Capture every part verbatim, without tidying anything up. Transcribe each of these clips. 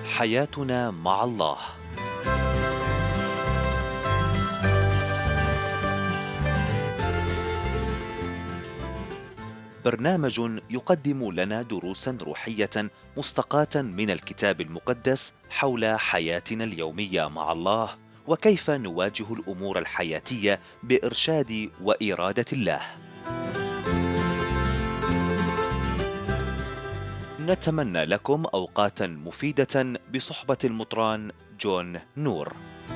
حياتنا مع الله. برنامج يقدم لنا دروسا روحية مستقاة من الكتاب المقدس حول حياتنا اليومية مع الله، وكيف نواجه الأمور الحياتية بإرشاد وإرادة الله. نتمنى لكم أوقاتا مفيدة بصحبة المطران جون نور.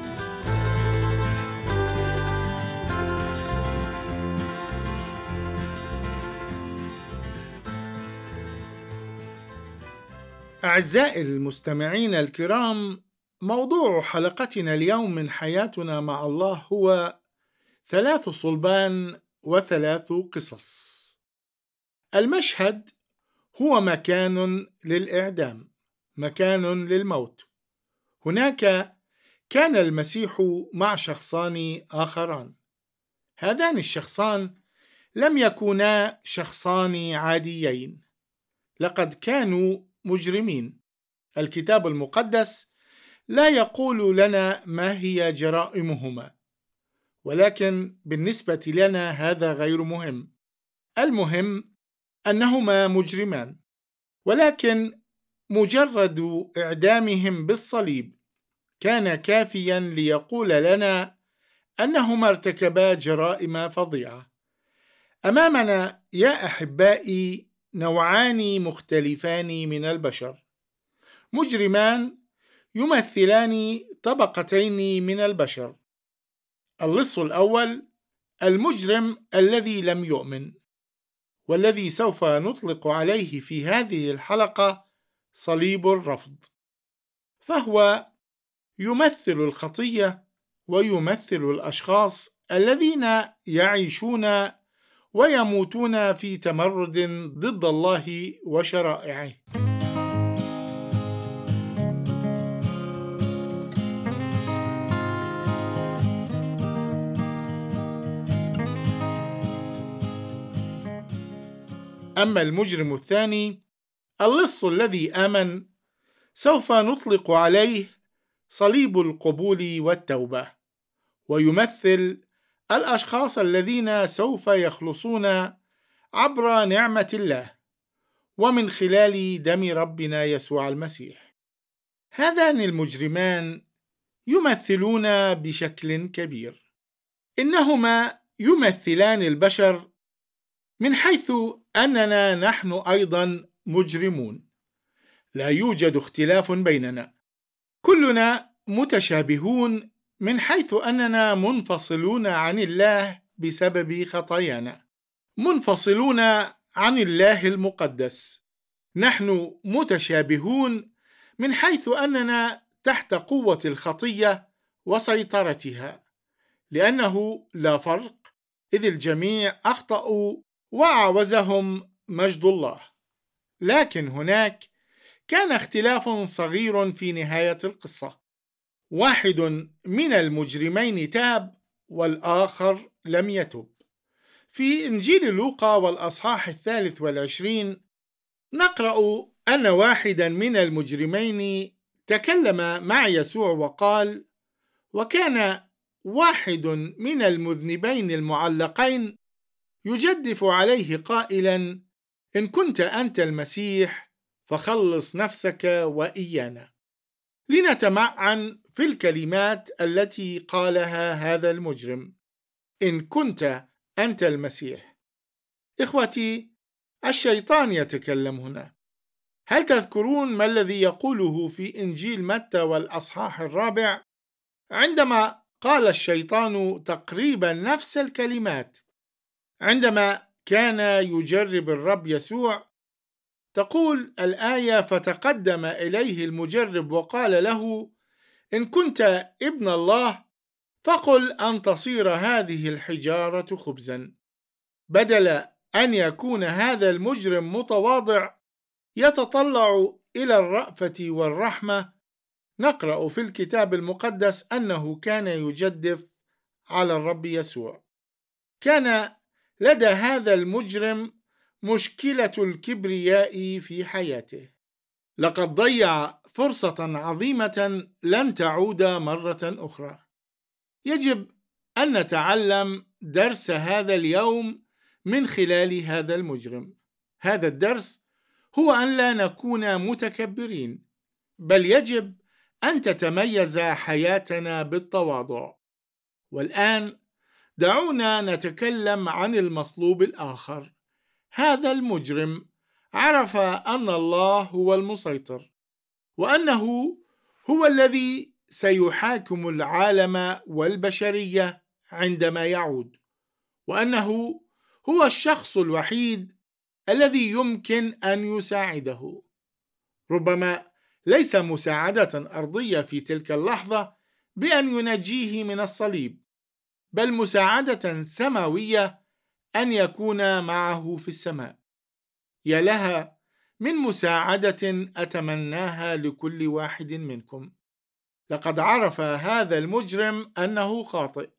أعزائي المستمعين الكرام، موضوع حلقتنا اليوم من حياتنا مع الله هو ثلاث صلبان وثلاث قصص. المشهد هو مكان للإعدام، مكان للموت. هناك كان المسيح مع شخصان آخران. هذان الشخصان لم يكونا شخصان عاديين، لقد كانوا مجرمين. الكتاب المقدس لا يقول لنا ما هي جرائمهما، ولكن بالنسبة لنا هذا غير مهم. المهم أنهما مجرمان، ولكن مجرد إعدامهم بالصليب كان كافيا ليقول لنا أنهما ارتكبا جرائم فظيعة. أمامنا يا أحبائي نوعان مختلفان من البشر، مجرمان يمثلان طبقتين من البشر. اللص الأول المجرم الذي لم يؤمن، والذي سوف نطلق عليه في هذه الحلقة صليب الرفض، فهو يمثل الخطية ويمثل الأشخاص الذين يعيشون ويموتون في تمرد ضد الله وشرائعه. أما المجرم الثاني اللص الذي آمن، سوف نطلق عليه صليب القبول والتوبة، ويمثل الأشخاص الذين سوف يخلصون عبر نعمة الله ومن خلال دم ربنا يسوع المسيح. هذان المجرمان يمثلون بشكل كبير، إنهما يمثلان البشر من حيث أننا نحن أيضا مجرمون. لا يوجد اختلاف بيننا، كلنا متشابهون من حيث أننا منفصلون عن الله بسبب خطايانا، منفصلون عن الله المقدس. نحن متشابهون من حيث أننا تحت قوة الخطية وسيطرتها، لأنه لا فرق، إذ الجميع أخطأوا وعوزهم مجد الله. لكن هناك كان اختلاف صغير في نهاية القصة. واحد من المجرمين تاب والآخر لم يتب. في إنجيل لوقا والأصحاح الثالث والعشرين نقرأ أن واحدا من المجرمين تكلم مع يسوع وقال: وكان واحد من المذنبين المعلقين يجدف عليه قائلا: إن كنت أنت المسيح فخلص نفسك وإيانا. لنتمعن في الكلمات التي قالها هذا المجرم: إن كنت أنت المسيح. إخوتي، الشيطان يتكلم هنا. هل تذكرون ما الذي يقوله في إنجيل متى والأصحاح الرابع عندما قال الشيطان تقريبا نفس الكلمات عندما كان يجرب الرب يسوع؟ تقول الآية: فتقدم إليه المجرب وقال له: إن كنت ابن الله فقل أن تصير هذه الحجارة خبزا. بدل أن يكون هذا المجرم متواضع يتطلع إلى الرأفة والرحمة، نقرأ في الكتاب المقدس أنه كان يجدف على الرب يسوع. كان لدى هذا المجرم مشكلة الكبرياء في حياته. لقد ضيع فرصة عظيمة لن تعود مرة أخرى. يجب أن نتعلم درس هذا اليوم من خلال هذا المجرم. هذا الدرس هو أن لا نكون متكبرين، بل يجب أن تتميز حياتنا بالتواضع. والآن دعونا نتكلم عن المصلوب الآخر. هذا المجرم عرف أن الله هو المسيطر، وأنه هو الذي سيحاكم العالم والبشرية عندما يعود، وأنه هو الشخص الوحيد الذي يمكن أن يساعده. ربما ليس مساعدة أرضية في تلك اللحظة بأن ينجيه من الصليب، بل مساعدة سماوية أن يكون معه في السماء. يا لها من مساعدة أتمناها لكل واحد منكم. لقد عرف هذا المجرم أنه خاطئ،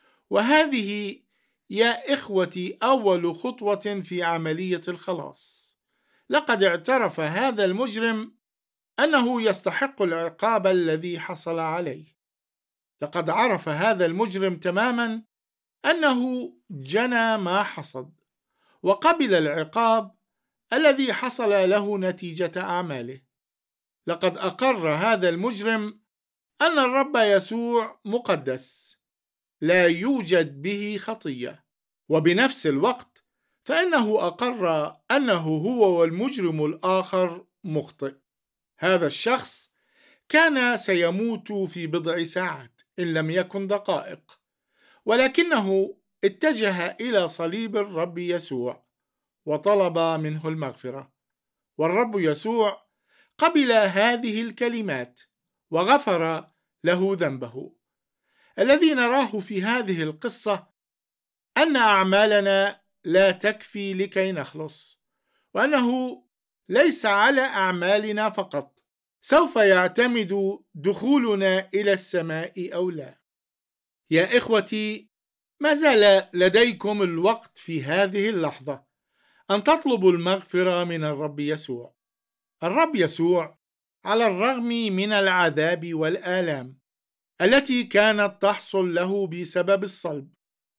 وهذه يا إخوتي أول خطوة في عملية الخلاص. لقد اعترف هذا المجرم أنه يستحق العقاب الذي حصل عليه. لقد عرف هذا المجرم تماما أنه جنى ما حصد، وقبل العقاب الذي حصل له نتيجة أعماله. لقد أقر هذا المجرم أن الرب يسوع مقدس، لا يوجد به خطية، وبنفس الوقت فإنه أقر أنه هو والمجرم الآخر مخطئ. هذا الشخص كان سيموت في بضع ساعات إن لم يكن دقائق، ولكنه اتجه إلى صليب الرب يسوع وطلب منه المغفرة، والرب يسوع قبل هذه الكلمات وغفر له ذنبه. الذي نراه في هذه القصة أن أعمالنا لا تكفي لكي نخلص، وأنه ليس على أعمالنا فقط سوف يعتمد دخولنا إلى السماء أو لا. يا إخوتي، ما زال لديكم الوقت في هذه اللحظة أن تطلبوا المغفرة من الرب يسوع. الرب يسوع على الرغم من العذاب والآلام التي كانت تحصل له بسبب الصلب،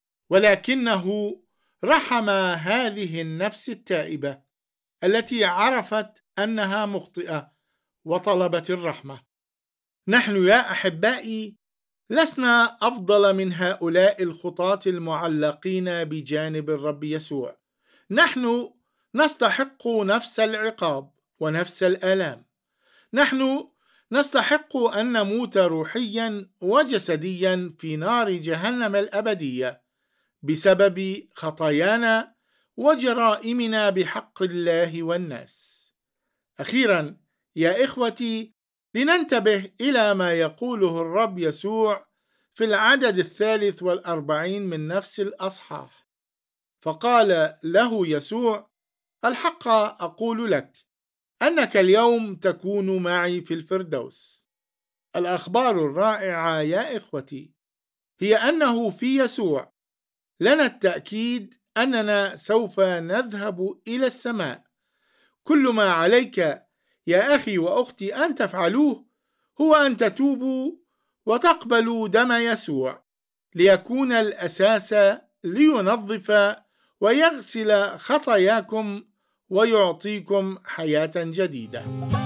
ولكنه رحم هذه النفس التائبة التي عرفت أنها مخطئة وطلبت الرحمة. نحن يا أحبائي لسنا أفضل من هؤلاء الخطاة المعلقين بجانب الرب يسوع. نحن نستحق نفس العقاب ونفس الآلام. نحن نستحق أن نموت روحيا وجسديا في نار جهنم الأبدية بسبب خطايانا وجرائمنا بحق الله والناس. أخيرا يا إخوتي، لننتبه إلى ما يقوله الرب يسوع في العدد الثالث والأربعين من نفس الأصحاح. فقال له يسوع: الحق أقول لك أنك اليوم تكون معي في الفردوس. الأخبار الرائعة يا إخوتي هي أنه في يسوع لنا التأكيد أننا سوف نذهب إلى السماء. كل ما عليك يا أخي وأختي أن تفعلوه هو أن تتوبوا وتقبلوا دم يسوع ليكون الأساس لينظف ويغسل خطاياكم ويعطيكم حياة جديدة.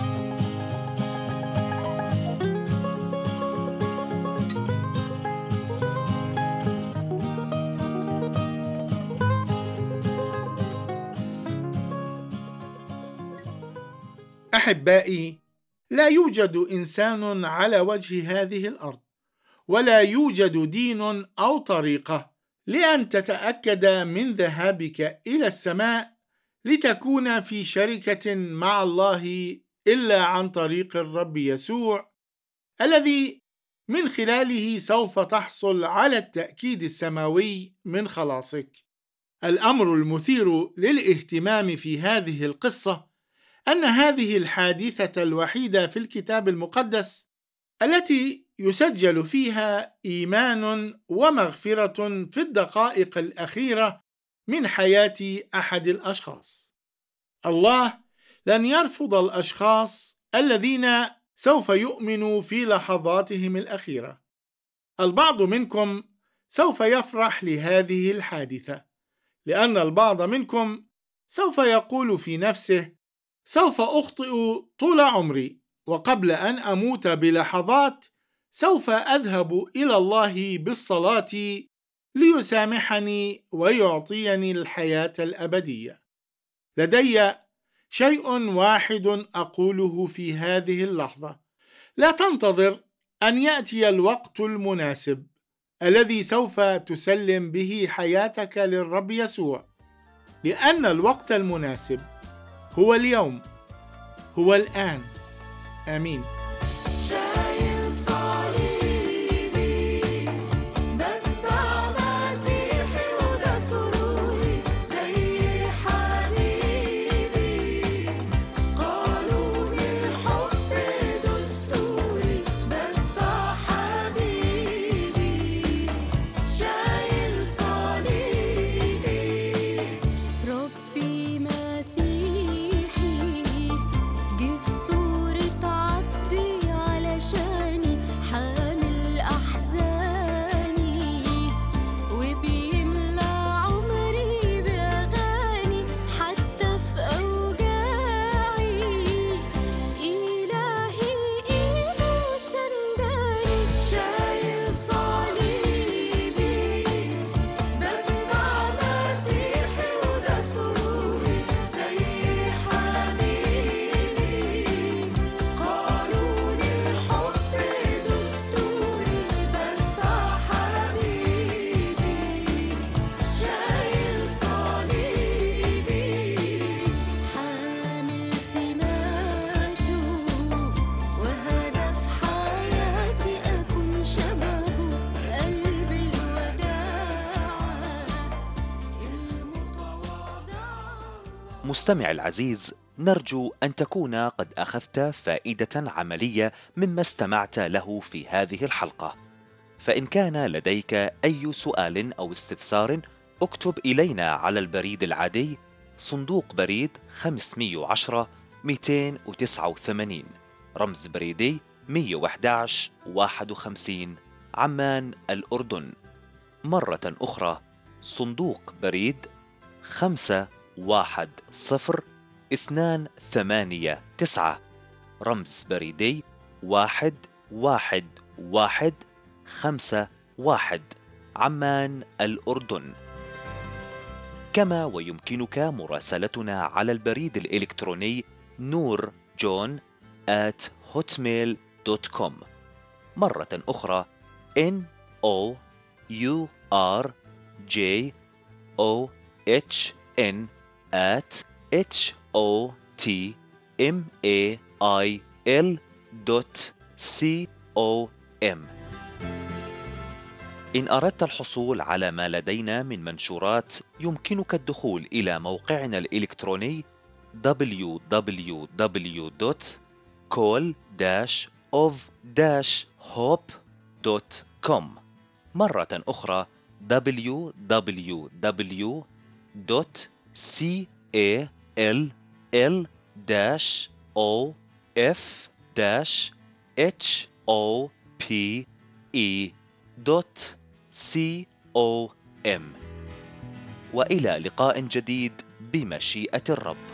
أحبائي، لا يوجد إنسان على وجه هذه الأرض ولا يوجد دين أو طريقة لأن تتأكد من ذهابك إلى السماء لتكون في شركة مع الله إلا عن طريق الرب يسوع، الذي من خلاله سوف تحصل على التأكيد السماوي من خلاصك. الأمر المثير للاهتمام في هذه القصة أن هذه الحادثة الوحيدة في الكتاب المقدس التي يسجل فيها إيمان ومغفرة في الدقائق الأخيرة من حياة أحد الأشخاص. الله لن يرفض الأشخاص الذين سوف يؤمنوا في لحظاتهم الأخيرة. البعض منكم سوف يفرح لهذه الحادثة، لأن البعض منكم سوف يقول في نفسه: سوف أخطئ طول عمري، وقبل أن أموت بلحظات سوف أذهب إلى الله بالصلاة ليسامحني ويعطيني الحياة الأبدية. لدي شيء واحد أقوله في هذه اللحظة: لا تنتظر أن يأتي الوقت المناسب الذي سوف تسلم به حياتك للرب يسوع، لأن الوقت المناسب هو اليوم، هو الآن. آمين. مستمع العزيز، نرجو أن تكون قد أخذت فائدة عملية مما استمعت له في هذه الحلقة. فإن كان لديك أي سؤال أو استفسار، اكتب إلينا على البريد العادي صندوق بريد خمسمئة وعشرة مئتين وتسعة وثمانين، رمز بريدي مئة وأحد عشر واحد وخمسين، عمان، الأردن. مرة أخرى، صندوق بريد خمسة واحد صفر اثنان ثمانية تسعة، رمز بريدي واحد واحد واحد خمسة واحد، عمان، الأردن. كما ويمكنك مراسلتنا على البريد الإلكتروني نور جون آت هوتميل دوت كوم. مرة أخرى، N O U R J O H N at H O T M A I L دوت C O M. إن أردت الحصول على ما لدينا من منشورات، يمكنك الدخول إلى موقعنا الإلكتروني دبليو دبليو دبليو دوت كول داش أوف داش هوب دوت كوم. مرة أخرى، دبليو دبليو دبليو دوت كول دوت سي او ام. وإلى لقاء جديد بمشيئة الرب.